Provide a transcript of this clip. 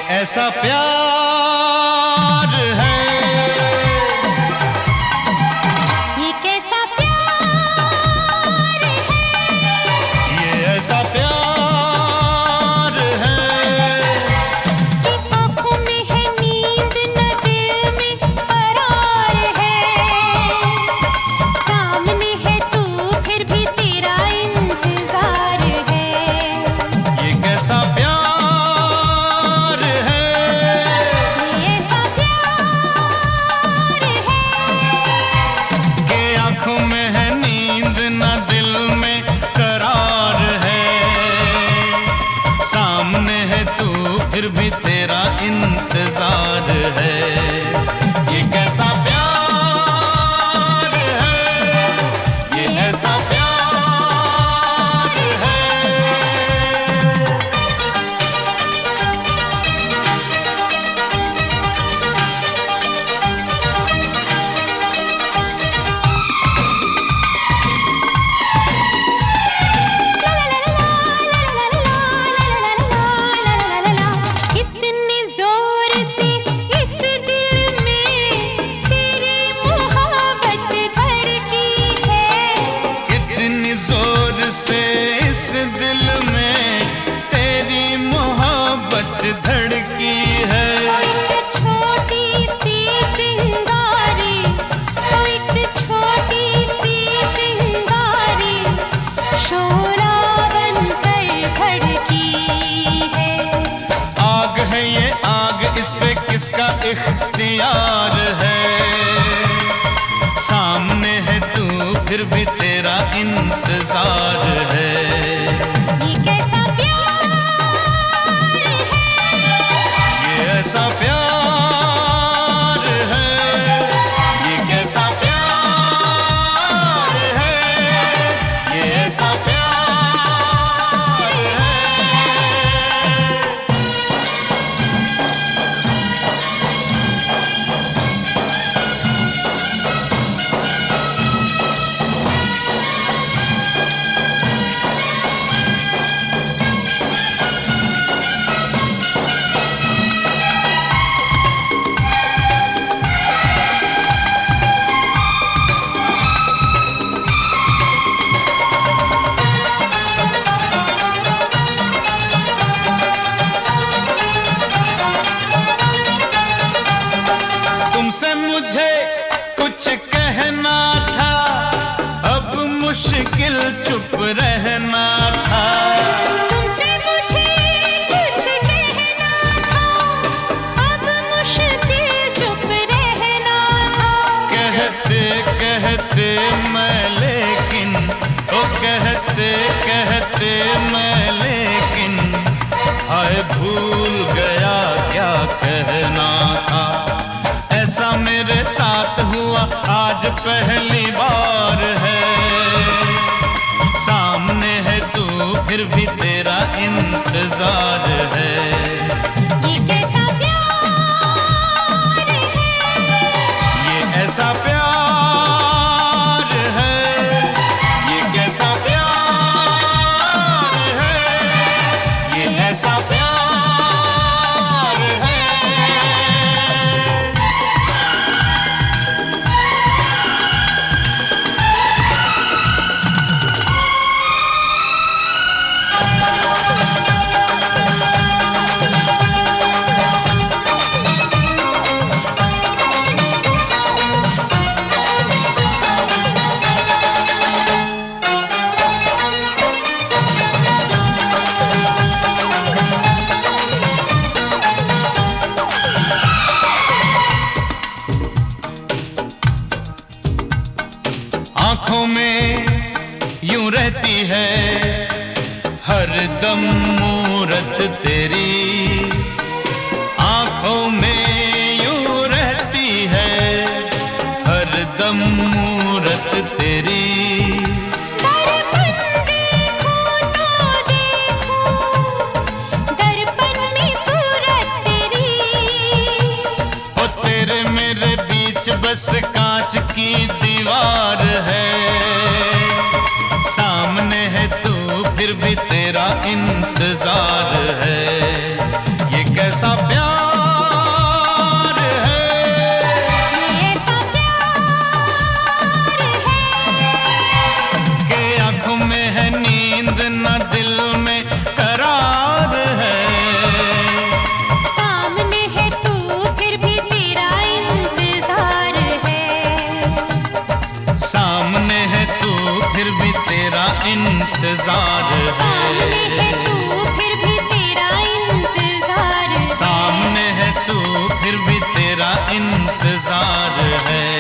ऐसा प्यार है, ये कैसा प्यार है, ये ऐसा प्यार है कि आँखों में है नींद न दिल में करार है। सामने है तू फिर भी तेरा इंतजार है। ये कैसा प्यार है, ये ऐसा प्यार है कि आँखों में है नींद न दिल में करार है। सामने है तू फिर भी तेरा इंतजार है। ये कैसा प्यार है, ये ऐसा प्यार है। कितने जोर से इस दिल में तेरी मोहब्बत धड़की है। कितनी जोर से इस दिल में तेरी मोहब्बत धड़की है। ओ एक छोटी सी चिंगारी, ओ एक छोटी सी चिंगारी शोला बनकर भड़की है। आग है ये आग, इस पे किसका इख्तियार है। सामने है तू फिर भी तेरा इंतजार है। ये कैसा प्यार है, ये ऐसा प्यार है, ये कैसा प्यार है, ये ऐसा प्यार है। तुमसे मुझे कुछ कहना था, अब मुश्किल चुप रहना था। तुमसे मुझे कुछ कहना था, अब मुश्किल चुप रहना था। कहते कहते मैं लेकिन, ओ कहते कहते मैं लेकिन, हाय भूल गया क्या कहना था। ऐसा मेरे साथ हुआ आज पहली बार है। सामने है तू फिर भी तेरा इंतजार है। ये कैसा प्यार है, ये ऐसा प्यार है, ये कैसा प्यार है, ये ऐसा प्यार है। आँखों में यूं रहती है हर दम मूरत तेरी। आँखों में यूं रहती है हर दम मूरत तेरी। दर्पण देखूं तो देखूं, दर्पण में सूरत तेरी। ओ तेरे मेरे बीच बस कांच की दीवार है। सामने है तू फिर भी तेरा इंतजार है। ये कैसा प्यार तेरा इंतजार है।